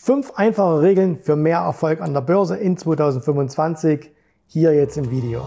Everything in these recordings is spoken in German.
5 einfache Regeln für mehr Erfolg an der Börse in 2025, hier jetzt im Video.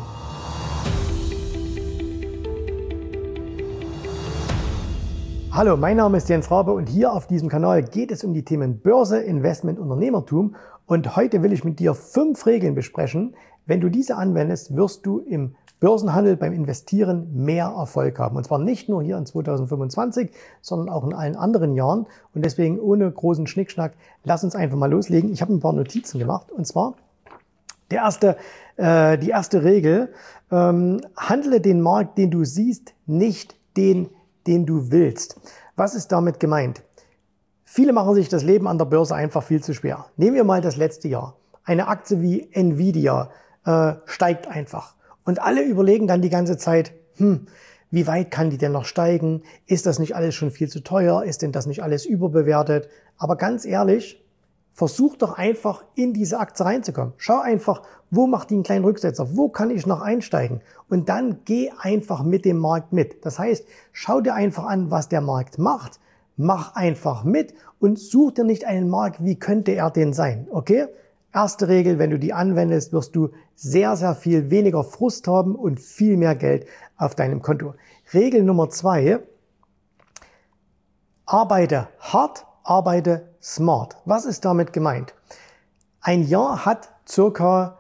Hallo, mein Name ist Jens Rabe und hier auf diesem Kanal geht es um die Themen Börse, Investment, Unternehmertum und heute will ich mit dir 5 Regeln besprechen. Wenn du diese anwendest, wirst du im Börsenhandel beim Investieren mehr Erfolg haben. Und zwar nicht nur hier in 2025, sondern auch in allen anderen Jahren. Und deswegen ohne großen Schnickschnack, lass uns einfach mal loslegen. Ich habe ein paar Notizen gemacht. Und zwar die erste Regel, handle den Markt, den du siehst, nicht den du willst. Was ist damit gemeint? Viele machen sich das Leben an der Börse einfach viel zu schwer. Nehmen wir mal das letzte Jahr. Eine Aktie wie Nvidia steigt einfach. Und alle überlegen dann die ganze Zeit, wie weit kann die denn noch steigen? Ist das nicht alles schon viel zu teuer? Ist denn das nicht alles überbewertet? Aber ganz ehrlich, versuch doch einfach in diese Aktie reinzukommen. Schau einfach, wo macht die einen kleinen Rücksetzer? Wo kann ich noch einsteigen? Und dann geh einfach mit dem Markt mit. Das heißt, schau dir einfach an, was der Markt macht. Mach einfach mit und such dir nicht einen Markt, wie könnte er denn sein? Okay? Erste Regel, wenn du die anwendest, wirst du sehr, sehr viel weniger Frust haben und viel mehr Geld auf deinem Konto. Regel Nummer 2, arbeite hart, arbeite smart. Was ist damit gemeint? Ein Jahr hat circa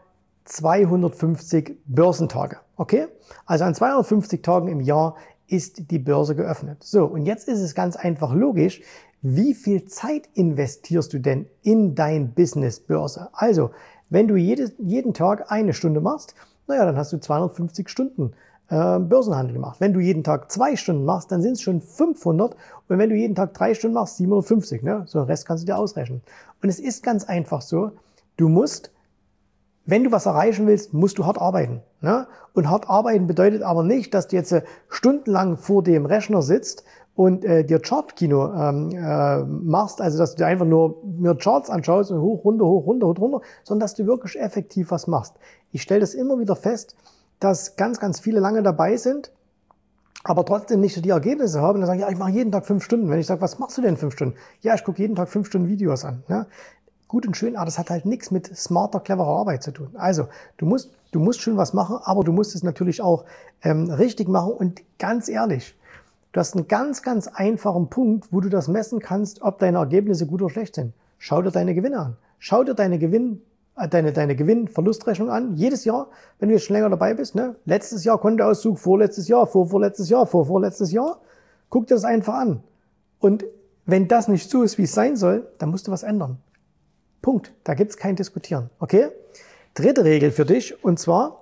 250 Börsentage. Okay? Also an 250 Tagen im Jahr ist die Börse geöffnet. So, und jetzt ist es ganz einfach logisch, wie viel Zeit investierst du denn in dein Business Börse? Also, wenn du jeden Tag 1 Stunde machst, naja, dann hast du 250 Stunden Börsenhandel gemacht. Wenn du jeden Tag 2 Stunden machst, dann sind es schon 500. Und wenn du jeden Tag 3 Stunden machst, 750. Ne? So, den Rest kannst du dir ausrechnen. Und es ist ganz einfach so, du musst, wenn du was erreichen willst, musst du hart arbeiten. Ne? Und hart arbeiten bedeutet aber nicht, dass du jetzt stundenlang vor dem Rechner sitzt und dir Chartkino machst, also dass du dir einfach nur Charts anschaust und hoch, runter, sondern dass du wirklich effektiv was machst. Ich stelle das immer wieder fest, dass ganz, ganz viele lange dabei sind, aber trotzdem nicht so die Ergebnisse haben. Und dann sagen, ja, ich mache jeden Tag 5 Stunden. Wenn ich sage, was machst du denn 5 Stunden? Ja, ich gucke jeden Tag 5 Stunden Videos an. Ne? Gut und schön, aber das hat halt nichts mit smarter, cleverer Arbeit zu tun. Also, du musst schon was machen, aber du musst es natürlich auch richtig machen. Und ganz ehrlich, du hast einen ganz, ganz einfachen Punkt, wo du das messen kannst, ob deine Ergebnisse gut oder schlecht sind. Schau dir deine Gewinne an. Schau dir deine Gewinn-Verlustrechnung an. Jedes Jahr, wenn du jetzt schon länger dabei bist, ne? Letztes Jahr Kontoauszug, vorletztes Jahr, vorvorletztes Jahr, vorvorletztes Jahr. Guck dir das einfach an. Und wenn das nicht so ist, wie es sein soll, dann musst du was ändern. Punkt. Da gibt's kein Diskutieren. Okay? Dritte Regel für dich, und zwar,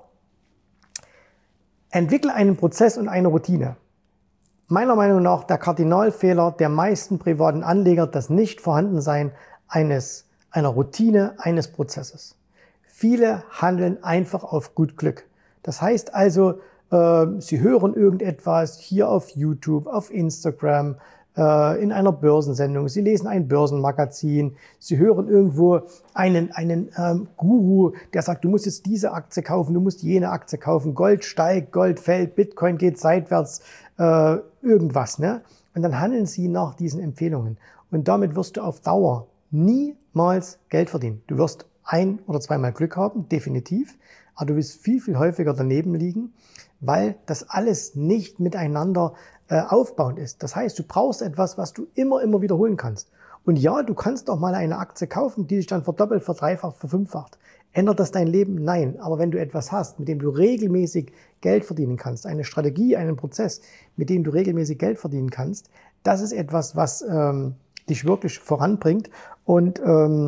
entwickle einen Prozess und eine Routine. Meiner Meinung nach der Kardinalfehler der meisten privaten Anleger, das Nichtvorhandensein einer Routine, eines Prozesses. Viele handeln einfach auf gut Glück. Das heißt also, sie hören irgendetwas hier auf YouTube, auf Instagram, in einer Börsensendung, sie lesen ein Börsenmagazin, sie hören irgendwo einen Guru, der sagt, du musst jetzt diese Aktie kaufen, du musst jene Aktie kaufen, Gold steigt, Gold fällt, Bitcoin geht seitwärts, irgendwas. Ne? Und dann handeln sie nach diesen Empfehlungen. Und damit wirst du auf Dauer niemals Geld verdienen. Du wirst 1- oder 2-mal Glück haben, definitiv, aber du wirst viel, viel häufiger daneben liegen, weil das alles nicht miteinander aufbauend ist. Das heißt, du brauchst etwas, was du immer wiederholen kannst. Und ja, du kannst auch mal eine Aktie kaufen, die sich dann verdoppelt, verdreifacht, verfünffacht. Ändert das dein Leben? Nein. Aber wenn du etwas hast, mit dem du regelmäßig Geld verdienen kannst, eine Strategie, einen Prozess, mit dem du regelmäßig Geld verdienen kannst, das ist etwas, was dich wirklich voranbringt. Und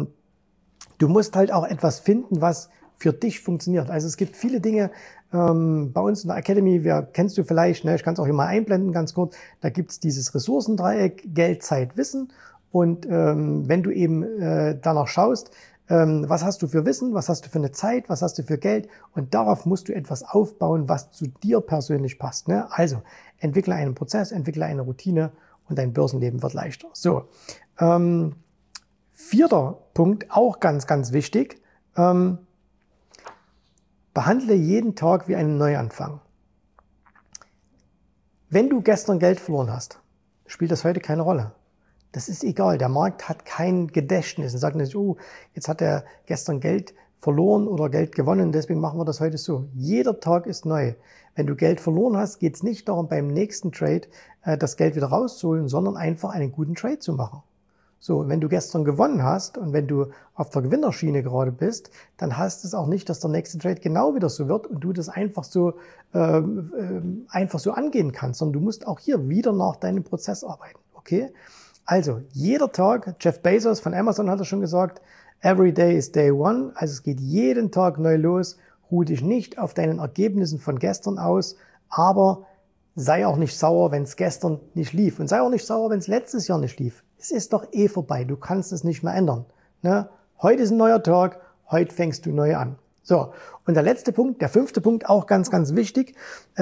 du musst halt auch etwas finden, was für dich funktioniert. Also es gibt viele Dinge bei uns in der Academy, kennst du vielleicht, ne, ich kann es auch hier mal einblenden, ganz kurz, da gibt es dieses Ressourcendreieck, Geld, Zeit, Wissen. Und wenn du eben danach schaust, was hast du für Wissen, was hast du für eine Zeit, was hast du für Geld und darauf musst du etwas aufbauen, was zu dir persönlich passt. Ne? Also entwickle einen Prozess, entwickle eine Routine und dein Börsenleben wird leichter. So, 4. Punkt, auch ganz, ganz wichtig, behandle jeden Tag wie einen Neuanfang. Wenn du gestern Geld verloren hast, spielt das heute keine Rolle. Das ist egal. Der Markt hat kein Gedächtnis und sagt nicht, oh, jetzt hat er gestern Geld verloren oder Geld gewonnen, deswegen machen wir das heute so. Jeder Tag ist neu. Wenn du Geld verloren hast, geht es nicht darum, beim nächsten Trade das Geld wieder rauszuholen, sondern einfach einen guten Trade zu machen. So, wenn du gestern gewonnen hast und wenn du auf der Gewinnerschiene gerade bist, dann heißt es auch nicht, dass der nächste Trade genau wieder so wird und du das einfach so angehen kannst, sondern du musst auch hier wieder nach deinem Prozess arbeiten. Okay? Also, jeder Tag, Jeff Bezos von Amazon hat es schon gesagt, every day is day one, also es geht jeden Tag neu los, ruh dich nicht auf deinen Ergebnissen von gestern aus, aber sei auch nicht sauer, wenn es gestern nicht lief und sei auch nicht sauer, wenn es letztes Jahr nicht lief. Es ist doch eh vorbei, du kannst es nicht mehr ändern. Ne? Heute ist ein neuer Tag, heute fängst du neu an. So, und der letzte Punkt, der 5. Punkt, auch ganz, ganz wichtig,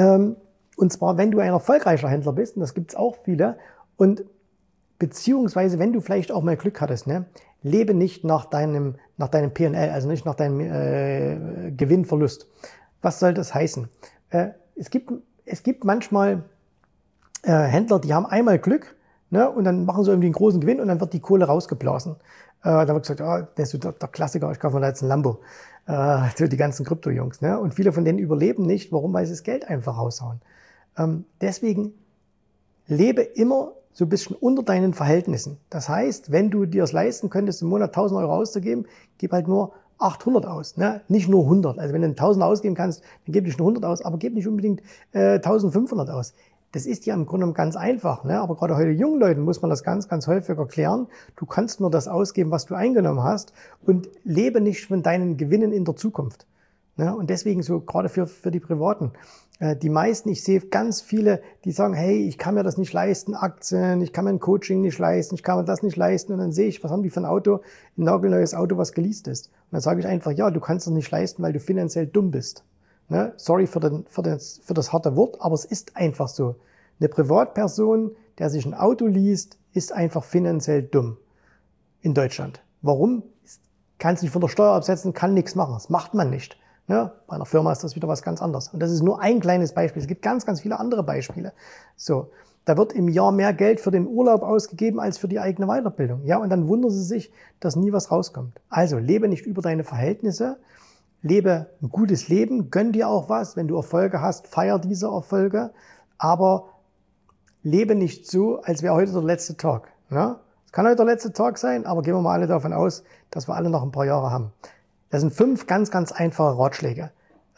und zwar, wenn du ein erfolgreicher Händler bist, und das gibt es auch viele, und beziehungsweise, wenn du vielleicht auch mal Glück hattest, ne, lebe nicht nach deinem P&L, also nicht nach deinem Gewinnverlust. Was soll das heißen? Es gibt manchmal Händler, die haben einmal Glück, ne, und dann machen sie irgendwie einen großen Gewinn und dann wird die Kohle rausgeblasen. Da wird gesagt, das ist so der Klassiker, ich kaufe mir da jetzt ein Lambo. So die ganzen Krypto-Jungs. Ne? Und viele von denen überleben nicht. Warum? Weil sie das Geld einfach raushauen. Deswegen lebe immer so ein bisschen unter deinen Verhältnissen. Das heißt, wenn du dir es leisten könntest, im Monat 1.000 Euro auszugeben, gib halt nur 800 aus, ne? Nicht nur 100. Also wenn du 1.000 ausgeben kannst, dann gib nicht nur 100 aus, aber gib nicht unbedingt 1.500 aus. Das ist ja im Grunde ganz einfach, ne? Aber gerade heute jungen Leuten muss man das ganz, ganz häufig erklären. Du kannst nur das ausgeben, was du eingenommen hast und lebe nicht von deinen Gewinnen in der Zukunft. Ne? Und deswegen so gerade für die Privaten. Die meisten, ich sehe ganz viele, die sagen, hey, ich kann mir das nicht leisten, Aktien, ich kann mir ein Coaching nicht leisten, ich kann mir das nicht leisten. Und dann sehe ich, was haben die für ein Auto? Ein nagelneues Auto, was geleast ist. Und dann sage ich einfach, ja, du kannst es nicht leisten, weil du finanziell dumm bist. Ne? Sorry für das harte Wort, aber es ist einfach so. Eine Privatperson, der sich ein Auto least, ist einfach finanziell dumm in Deutschland. Warum? Kann es nicht von der Steuer absetzen, kann nichts machen. Das macht man nicht. Ne? Bei einer Firma ist das wieder was ganz anderes. Und das ist nur ein kleines Beispiel. Es gibt ganz, ganz viele andere Beispiele. So, da wird im Jahr mehr Geld für den Urlaub ausgegeben als für die eigene Weiterbildung. Ja, und dann wundern sie sich, dass nie was rauskommt. Also, lebe nicht über deine Verhältnisse. Lebe ein gutes Leben. Gönn dir auch was. Wenn du Erfolge hast, feier diese Erfolge. Aber lebe nicht so, als wäre heute der letzte Tag. Ne? Es kann heute der letzte Tag sein, aber gehen wir mal alle davon aus, dass wir alle noch ein paar Jahre haben. Das sind 5 ganz, ganz einfache Ratschläge.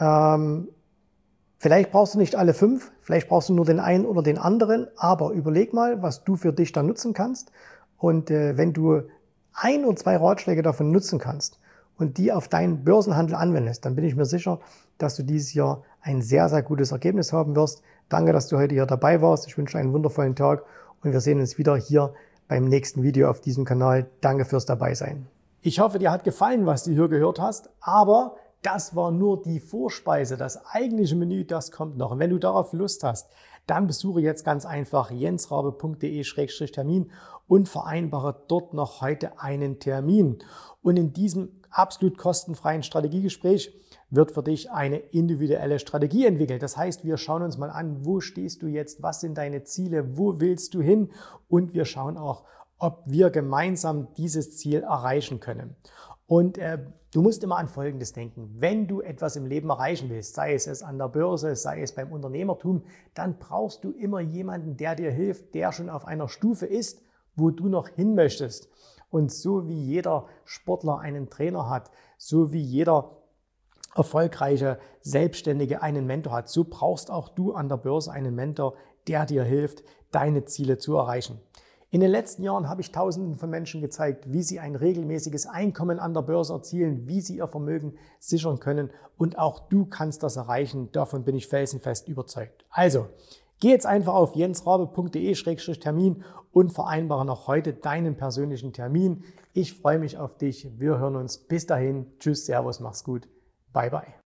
Vielleicht brauchst du nicht alle 5, vielleicht brauchst du nur den einen oder den anderen, aber überleg mal, was du für dich da nutzen kannst. Und wenn du 1 oder 2 Ratschläge davon nutzen kannst und die auf deinen Börsenhandel anwendest, dann bin ich mir sicher, dass du dieses Jahr ein sehr, sehr gutes Ergebnis haben wirst. Danke, dass du heute hier dabei warst. Ich wünsche dir einen wundervollen Tag und wir sehen uns wieder hier beim nächsten Video auf diesem Kanal. Danke fürs Dabeisein. Ich hoffe, dir hat gefallen, was du hier gehört hast, aber das war nur die Vorspeise. Das eigentliche Menü, das kommt noch. Und wenn du darauf Lust hast, dann besuche jetzt ganz einfach jensrabe.de/termin und vereinbare dort noch heute einen Termin. Und in diesem absolut kostenfreien Strategiegespräch wird für dich eine individuelle Strategie entwickelt. Das heißt, wir schauen uns mal an, wo stehst du jetzt, was sind deine Ziele, wo willst du hin und wir schauen auch, ob wir gemeinsam dieses Ziel erreichen können. Und du musst immer an Folgendes denken. Wenn du etwas im Leben erreichen willst, sei es an der Börse, sei es beim Unternehmertum, dann brauchst du immer jemanden, der dir hilft, der schon auf einer Stufe ist, wo du noch hin möchtest. Und so wie jeder Sportler einen Trainer hat, so wie jeder erfolgreiche Selbstständige einen Mentor hat, so brauchst auch du an der Börse einen Mentor, der dir hilft, deine Ziele zu erreichen. In den letzten Jahren habe ich Tausenden von Menschen gezeigt, wie sie ein regelmäßiges Einkommen an der Börse erzielen, wie sie ihr Vermögen sichern können und auch du kannst das erreichen. Davon bin ich felsenfest überzeugt. Also, geh jetzt einfach auf jensrabe.de/termin und vereinbare noch heute deinen persönlichen Termin. Ich freue mich auf dich. Wir hören uns. Bis dahin. Tschüss, Servus, mach's gut. Bye, bye.